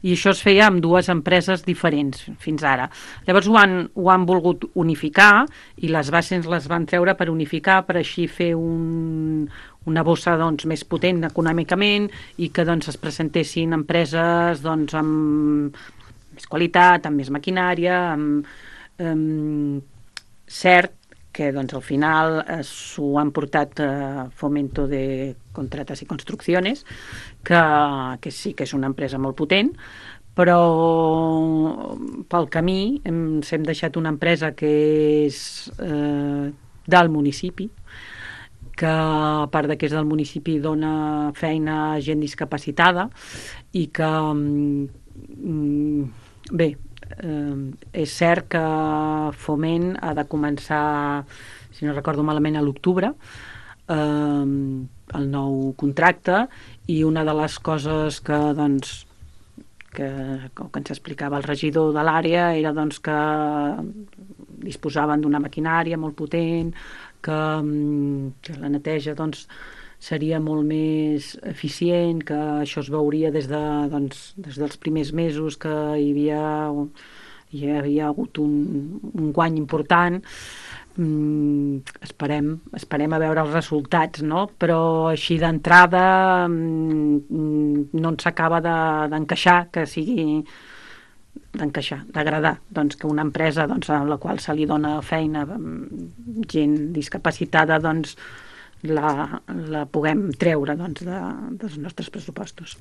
i això es feia amb dues empreses diferents fins ara. Llavors ho han volgut unificar i les bases les van treure per unificar, per així fer una bossa doncs, més potent econòmicament i que doncs, es presentessin empreses doncs, amb més qualitat, amb més maquinària, cert que doncs, al final s'ho han portat Fomento de Contratas y Construcciones, que sí que és una empresa molt potent, però pel camí ens hem deixat una empresa que és del municipi, que a part que és del municipi dona feina a gent discapacitada i que bé, és cert que Foment ha de començar, si no recordo malament, a l'octubre el nou contracte, i una de les coses que doncs que ens explicava el regidor de l'àrea era doncs, que disposaven d'una maquinària molt potent, que la neteja doncs, seria molt més eficient, que això es veuria des dels primers mesos que hi havia hagut un guany important. Esperem a veure els resultats, no? Però així d'entrada no ens acaba d'encaixar que sigui d'agradar, doncs, que una empresa doncs, a la qual se li dona feina gent discapacitada doncs, la puguem treure doncs, dels nostres pressupostos.